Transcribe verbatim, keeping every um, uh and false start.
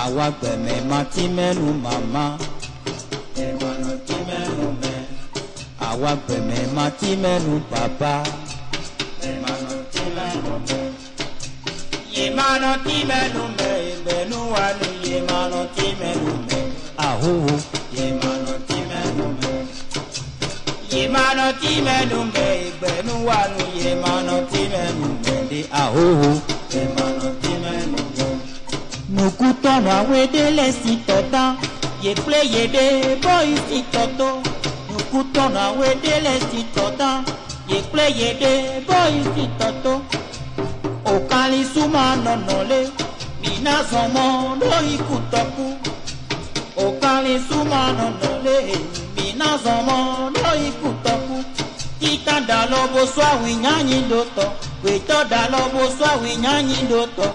Awa gbeme mati menu mama. Emano ti menu me. Awa gbeme mati menu papa. Emano ti menu me. Yemano ti menu me. Benu wanu yemano ti menu me. Aho. Yemano ti menu me. Yemano ti menu me. Benu wanu yemano ti menu me. De aho. Yemano ti menu me. Nukutono awedele si tota. Ye play ye de boy si toto. Nukutono awedele si tota. Ye play ye de boy si toto. Okali suma nonole. Mina somo no ikutoku. Okali suma nonole. Mina somo no ikutoku. Tita dalobo swa winyanyi doto. Weto dalobo swa winyanyi doto.